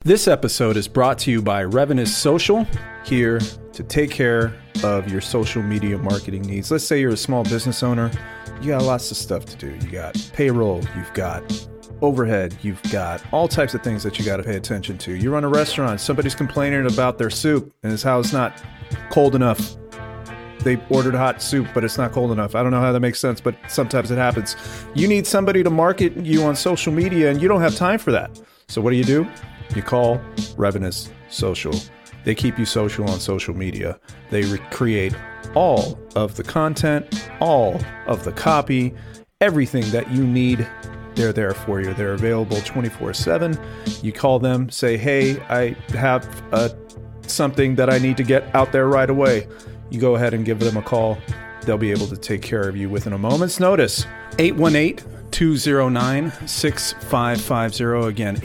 This episode is brought to you by Revenus Social, here to take care of your social media marketing needs. Let's say you're a small business owner. You got lots of stuff to do. You got payroll, you've got overhead, you've got all types of things that you got to pay attention to. You run a restaurant, somebody's complaining about their soup and it's how it's not cold enough. They ordered hot soup, but it's not cold enough. I don't know how that makes sense, but sometimes it happens. You need somebody to market you on social media and you don't have time for that. So what do? You call Revenus Social. They keep you social on social media. They create all of the content, all of the copy, everything that you need. They're there for you. They're available 24/7. You call them, say, hey, I have something that I need to get out there right away. You go ahead and give them a call. They'll be able to take care of you within a moment's notice. 818-209-6550. Again,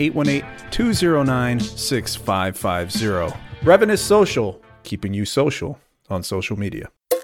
818-209-6550. Revenus Social, keeping you social on social media.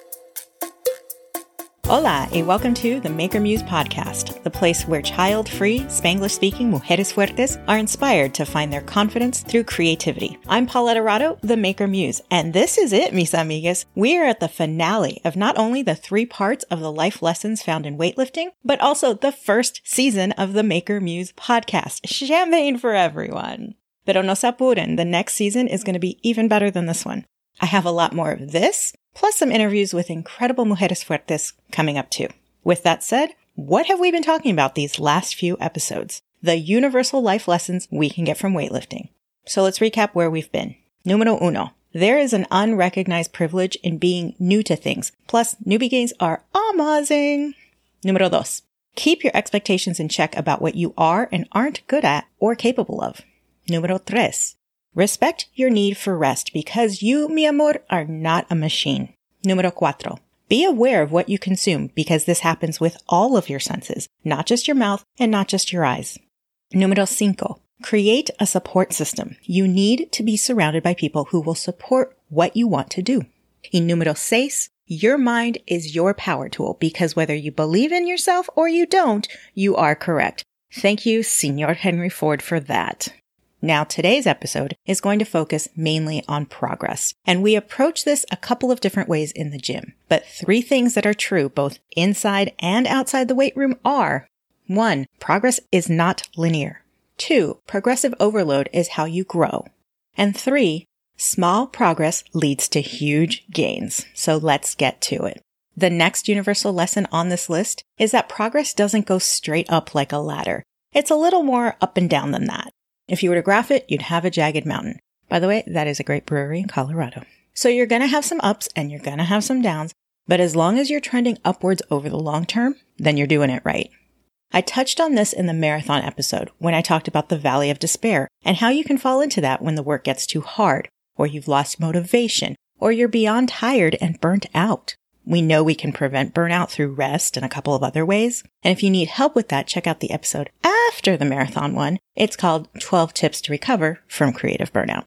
Hola, and welcome to the Maker Muse podcast, the place where child-free, Spanglish-speaking mujeres fuertes are inspired to find their confidence through creativity. I'm Paulette Arado, the Maker Muse, and this is it, mis amigas. We are at the finale of not only the 3 parts of the life lessons found in weightlifting, but also the first season of the Maker Muse podcast. Champagne for everyone. Pero no se apuren, the next season is going to be even better than this one. I have a lot more of this, plus some interviews with incredible mujeres fuertes coming up too. With that said, what have we been talking about these last few episodes? The universal life lessons we can get from weightlifting. So let's recap where we've been. Numero uno. There is an unrecognized privilege in being new to things. Plus, newbie gains are amazing. Numero dos. Keep your expectations in check about what you are and aren't good at or capable of. Numero tres. Respect your need for rest because you, mi amor, are not a machine. Número 4. Be aware of what you consume because this happens with all of your senses, not just your mouth and not just your eyes. Número 5. Create a support system. You need to be surrounded by people who will support what you want to do. Y número 6. Your mind is your power tool because whether you believe in yourself or you don't, you are correct. Thank you, Señor Henry Ford, for that. Now, today's episode is going to focus mainly on progress, and we approach this a couple of different ways in the gym. But 3 things that are true both inside and outside the weight room are: 1. Progress is not linear. 2. Progressive overload is how you grow. And 3. Small progress leads to huge gains. So let's get to it. The next universal lesson on this list is that progress doesn't go straight up like a ladder. It's a little more up and down than that. If you were to graph it, you'd have a jagged mountain. By the way, that is a great brewery in Colorado. So you're going to have some ups and you're going to have some downs, but as long as you're trending upwards over the long term, then you're doing it right. I touched on this in the marathon episode when I talked about the valley of despair and how you can fall into that when the work gets too hard, or you've lost motivation, or you're beyond tired and burnt out. We know we can prevent burnout through rest and a couple of other ways. And if you need help with that, check out the episode after the marathon one. It's called 12 Tips to Recover from Creative Burnout.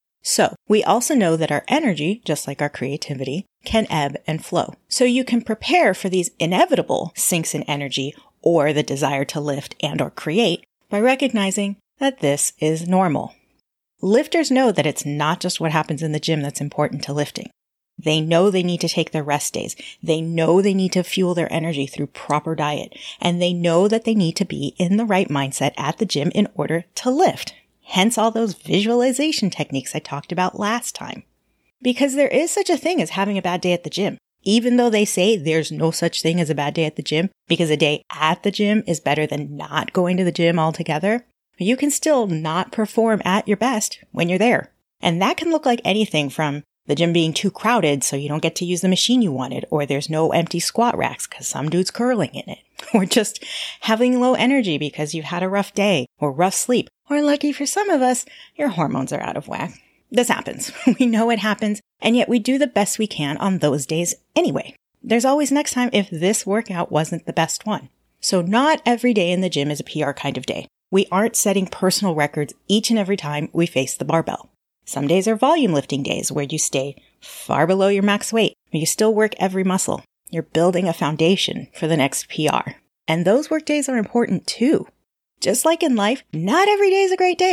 So we also know that our energy, just like our creativity, can ebb and flow. So you can prepare for these inevitable sinks in energy or the desire to lift and or create by recognizing that this is normal. Lifters know that it's not just what happens in the gym that's important to lifting. They know they need to take their rest days. They know they need to fuel their energy through proper diet. And they know that they need to be in the right mindset at the gym in order to lift. Hence all those visualization techniques I talked about last time. Because there is such a thing as having a bad day at the gym. Even though they say there's no such thing as a bad day at the gym, because a day at the gym is better than not going to the gym altogether, you can still not perform at your best when you're there. And that can look like anything from the gym being too crowded so you don't get to use the machine you wanted, or there's no empty squat racks because some dude's curling in it, or just having low energy because you've had a rough day or rough sleep, or lucky for some of us, your hormones are out of whack. This happens. We know it happens, and yet we do the best we can on those days anyway. There's always next time if this workout wasn't the best one. So not every day in the gym is a PR kind of day. We aren't setting personal records each and every time we face the barbell. Some days are volume lifting days where you stay far below your max weight, but you still work every muscle. You're building a foundation for the next PR. And those work days are important too. Just like in life, not every day is a great day.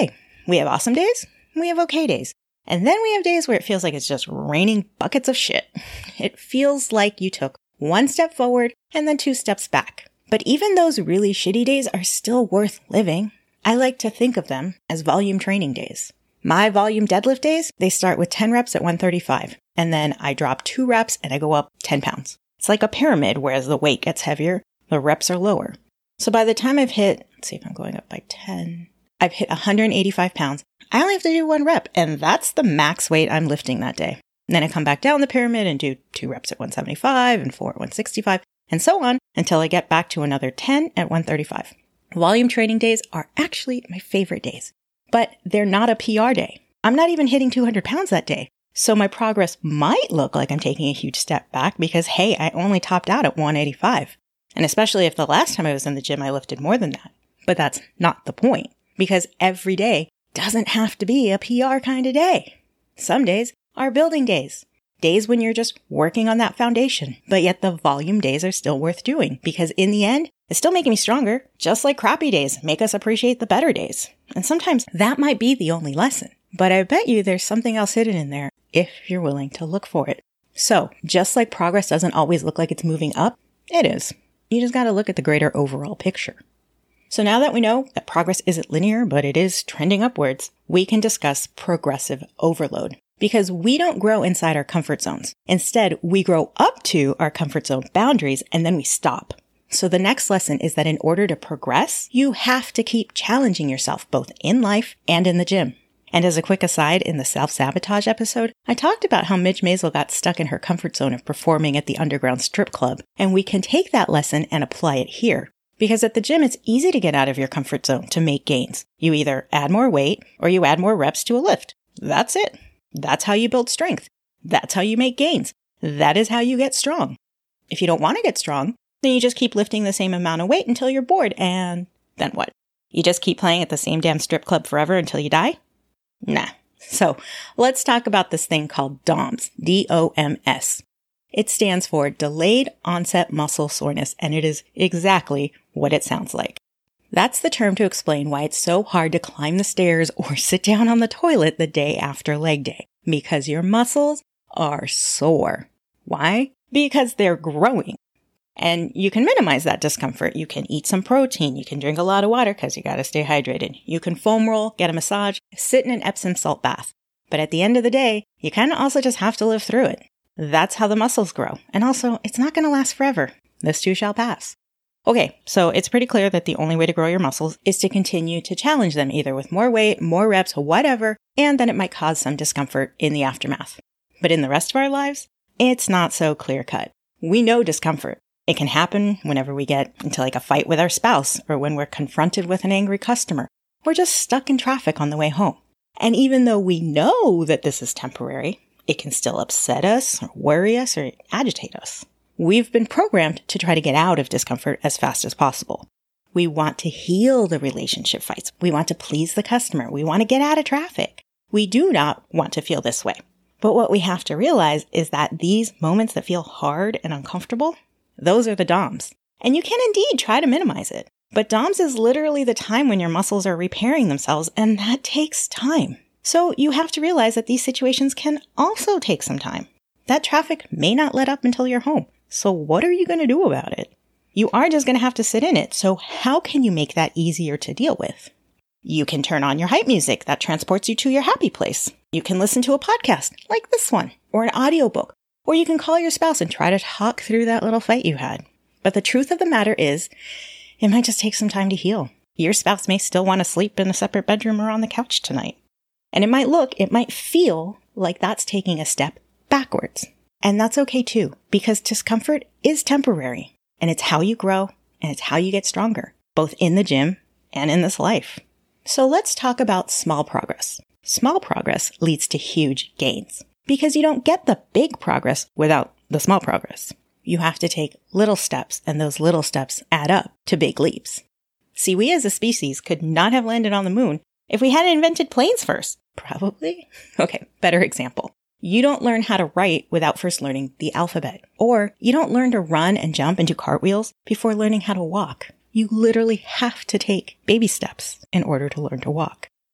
We have awesome days. We have okay days. And then we have days where it feels like it's just raining buckets of shit. It feels like you took one step forward and then 2 steps back. But even those really shitty days are still worth living. I like to think of them as volume training days. My volume deadlift days, they start with 10 reps at 135. And then I drop 2 reps and I go up 10 pounds. It's like a pyramid, whereas the weight gets heavier, the reps are lower. So by the time I've hit, let's see if I'm going up by 10, I've hit 185 pounds. I only have to do 1 rep, and that's the max weight I'm lifting that day. And then I come back down the pyramid and do 2 reps at 175 and 4 at 165, and so on until I get back to another 10 at 135. Volume training days are actually my favorite days, but they're not a PR day. I'm not even hitting 200 pounds that day. So my progress might look like I'm taking a huge step back because, hey, I only topped out at 185. And especially if the last time I was in the gym, I lifted more than that. But that's not the point, because every day doesn't have to be a PR kind of day. Some days are building days. Days when you're just working on that foundation, but yet the volume days are still worth doing because in the end, it's still making me stronger, just like crappy days make us appreciate the better days. And sometimes that might be the only lesson, but I bet you there's something else hidden in there if you're willing to look for it. So just like progress doesn't always look like it's moving up, it is. You just got to look at the greater overall picture. So now that we know that progress isn't linear, but it is trending upwards, we can discuss progressive overload. Because we don't grow inside our comfort zones. Instead, we grow up to our comfort zone boundaries and then we stop. So the next lesson is that in order to progress, you have to keep challenging yourself both in life and in the gym. And as a quick aside, in the self-sabotage episode, I talked about how Midge Maisel got stuck in her comfort zone of performing at the underground strip club. And we can take that lesson and apply it here. Because at the gym, it's easy to get out of your comfort zone to make gains. You either add more weight or you add more reps to a lift. That's it. That's how you build strength. That's how you make gains. That is how you get strong. If you don't want to get strong, then you just keep lifting the same amount of weight until you're bored. And then what? You just keep playing at the same damn strip club forever until you die? Nah. So let's talk about this thing called DOMS. D-O-M-S. It stands for Delayed Onset Muscle Soreness, and it is exactly what it sounds like. That's the term to explain why it's so hard to climb the stairs or sit down on the toilet the day after leg day. Because your muscles are sore. Why? Because they're growing. And you can minimize that discomfort. You can eat some protein. You can drink a lot of water because you got to stay hydrated. You can foam roll, get a massage, sit in an Epsom salt bath. But at the end of the day, you kind of also just have to live through it. That's how the muscles grow. And also, it's not going to last forever. This too shall pass. Okay, so it's pretty clear that the only way to grow your muscles is to continue to challenge them either with more weight, more reps, whatever, and then it might cause some discomfort in the aftermath. But in the rest of our lives, it's not so clear-cut. We know discomfort. It can happen whenever we get into like a fight with our spouse or when we're confronted with an angry customer or just stuck in traffic on the way home. And even though we know that this is temporary, it can still upset us or worry us or agitate us. We've been programmed to try to get out of discomfort as fast as possible. We want to heal the relationship fights. We want to please the customer. We want to get out of traffic. We do not want to feel this way. But what we have to realize is that these moments that feel hard and uncomfortable, those are the DOMS. And you can indeed try to minimize it. But DOMS is literally the time when your muscles are repairing themselves, and that takes time. So you have to realize that these situations can also take some time. That traffic may not let up until you're home. So what are you going to do about it? You are just going to have to sit in it. So how can you make that easier to deal with? You can turn on your hype music that transports you to your happy place. You can listen to a podcast like this one or an audiobook, or you can call your spouse and try to talk through that little fight you had. But the truth of the matter is, it might just take some time to heal. Your spouse may still want to sleep in a separate bedroom or on the couch tonight. And it might feel like that's taking a step backwards. And that's okay too, because discomfort is temporary, and it's how you grow, and it's how you get stronger, both in the gym and in this life. So let's talk about small progress. Small progress leads to huge gains, because you don't get the big progress without the small progress. You have to take little steps, and those little steps add up to big leaps. See, we as a species could not have landed on the moon if we hadn't invented planes first. Probably. Okay, better example. You don't learn how to write without first learning the alphabet. Or you don't learn to run and jump and do cartwheels before learning how to walk. You literally have to take baby steps in order to learn to walk.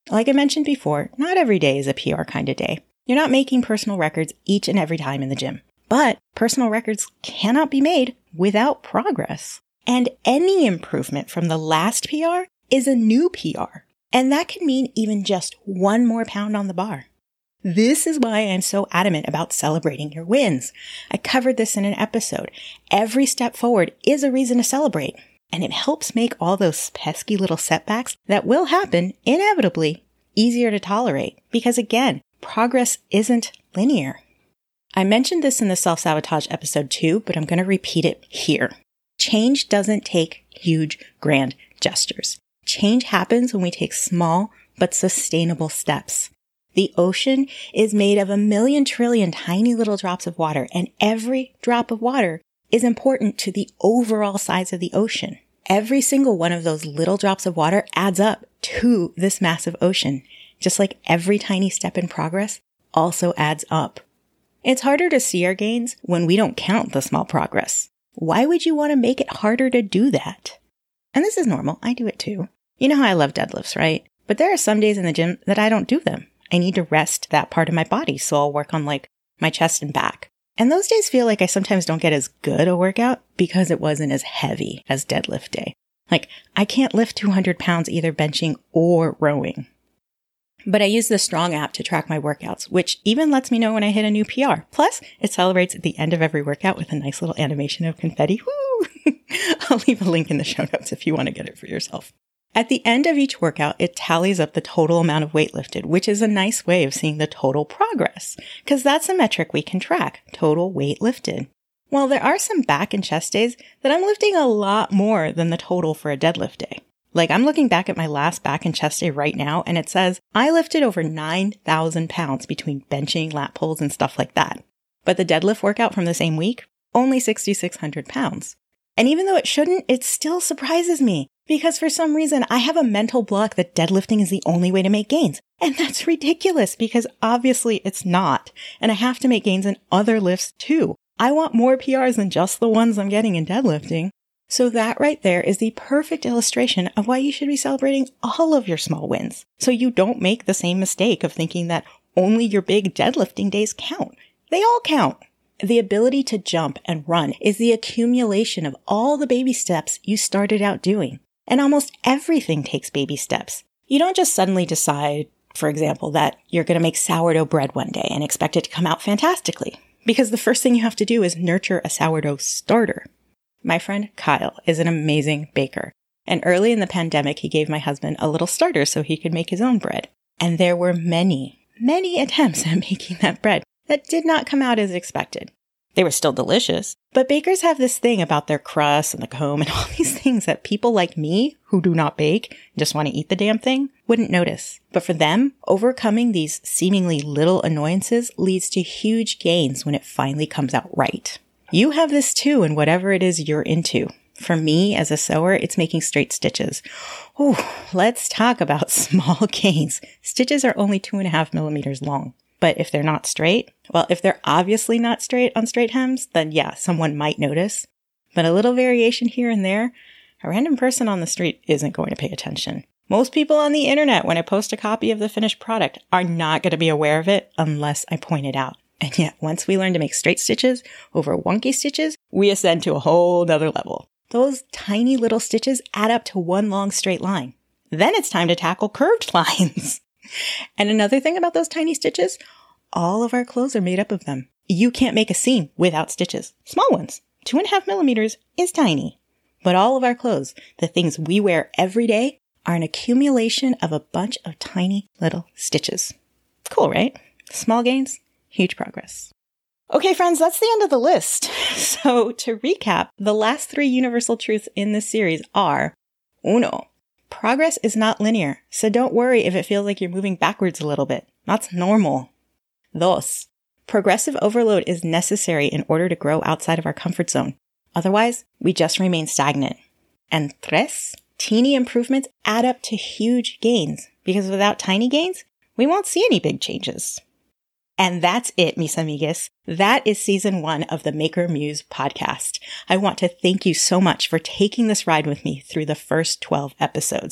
Like I mentioned before, not every day is a PR kind of day. You're not making personal records each and every time in the gym. But personal records cannot be made without progress. And any improvement from the last PR is a new PR. And that can mean even just 1 more pound on the bar. This is why I'm so adamant about celebrating your wins. I covered this in an episode. Every step forward is a reason to celebrate. And it helps make all those pesky little setbacks that will happen inevitably easier to tolerate. Because again, progress isn't linear. I mentioned this in the self-sabotage episode too, but I'm going to repeat it here. Change doesn't take huge, grand gestures. Change happens when we take small but sustainable steps. The ocean is made of 1,000,000 trillion tiny little drops of water, and every drop of water is important to the overall size of the ocean. Every single one of those little drops of water adds up to this massive ocean, just like every tiny step in progress also adds up. It's harder to see our gains when we don't count the small progress. Why would you want to make it harder to do that? And this is normal. I do it too. You know how I love deadlifts, right? But there are some days in the gym that I don't do them. I need to rest that part of my body, so I'll work on like my chest and back. And those days feel like I sometimes don't get as good a workout because it wasn't as heavy as deadlift day. Like, I can't lift 200 pounds either benching or rowing. But I use the Strong app to track my workouts, which even lets me know when I hit a new PR. Plus, it celebrates at the end of every workout with a nice little animation of confetti. Woo! I'll leave a link in the show notes if you want to get it for yourself. At the end of each workout, it tallies up the total amount of weight lifted, which is a nice way of seeing the total progress, because that's a metric we can track, total weight lifted. Well, there are some back and chest days that I'm lifting a lot more than the total for a deadlift day. Like, I'm looking back at my last back and chest day right now, and it says I lifted over 9,000 pounds between benching, lat pulls, and stuff like that. But the deadlift workout from the same week, only 6,600 pounds. And even though it shouldn't, it still surprises me. Because for some reason, I have a mental block that deadlifting is the only way to make gains. And that's ridiculous because obviously it's not. And I have to make gains in other lifts too. I want more PRs than just the ones I'm getting in deadlifting. So that right there is the perfect illustration of why you should be celebrating all of your small wins. So you don't make the same mistake of thinking that only your big deadlifting days count. They all count. The ability to jump and run is the accumulation of all the baby steps you started out doing. And almost everything takes baby steps. You don't just suddenly decide, for example, that you're going to make sourdough bread one day and expect it to come out fantastically. Because the first thing you have to do is nurture a sourdough starter. My friend Kyle is an amazing baker. And early in the pandemic, he gave my husband a little starter so he could make his own bread. And there were many attempts at making that bread that did not come out as expected. They were still delicious, but bakers have this thing about their crust and the comb and all these things that people like me, who do not bake, just want to eat the damn thing, wouldn't notice. But for them, overcoming these seemingly little annoyances leads to huge gains when it finally comes out right. You have this too in whatever it is you're into. For me, as a sewer, it's making straight stitches. Ooh, let's talk about small gains. Stitches are only 2.5 millimeters long. But if they're not straight, well, if they're obviously not straight on straight hems, then yeah, someone might notice. But a little variation here and there, a random person on the street isn't going to pay attention. Most people on the internet, when I post a copy of the finished product, are not going to be aware of it unless I point it out. And yet, once we learn to make straight stitches over wonky stitches, we ascend to a whole nother level. Those tiny little stitches add up to one long straight line. Then it's time to tackle curved lines. And another thing about those tiny stitches, all of our clothes are made up of them. You can't make a seam without stitches. Small ones. 2.5 millimeters is tiny. But all of our clothes, the things we wear every day, are an accumulation of a bunch of tiny little stitches. Cool, right? Small gains, huge progress. Okay, friends, that's the end of the list. So to recap, the last 3 universal truths in this series are: 1. Progress is not linear, so don't worry if it feels like you're moving backwards a little bit. That's normal. 2. Progressive overload is necessary in order to grow outside of our comfort zone. Otherwise, we just remain stagnant. And 3. Teeny improvements add up to huge gains, because without tiny gains, we won't see any big changes. And that's it, mis amigas. That is season 1 of the Maker Muse podcast. I want to thank you so much for taking this ride with me through the first 12 episodes.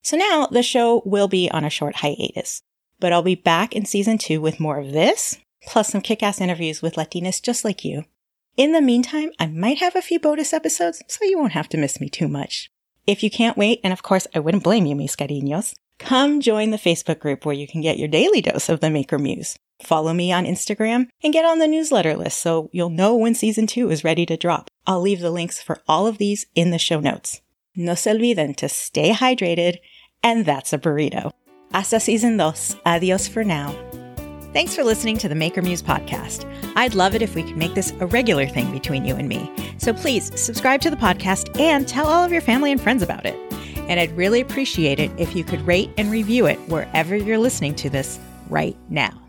So now the show will be on a short hiatus, but I'll be back in season 2 with more of this, plus some kick-ass interviews with Latinas just like you. In the meantime, I might have a few bonus episodes, so you won't have to miss me too much. If you can't wait, and of course I wouldn't blame you, mis cariños, come join the Facebook group where you can get your daily dose of the Maker Muse. Follow me on Instagram and get on the newsletter list so you'll know when season 2 is ready to drop. I'll leave the links for all of these in the show notes. No se olviden to stay hydrated, and that's a burrito. Hasta season 2. Adios for now. Thanks for listening to the Maker Muse podcast. I'd love it if we could make this a regular thing between you and me. So please subscribe to the podcast and tell all of your family and friends about it. And I'd really appreciate it if you could rate and review it wherever you're listening to this right now.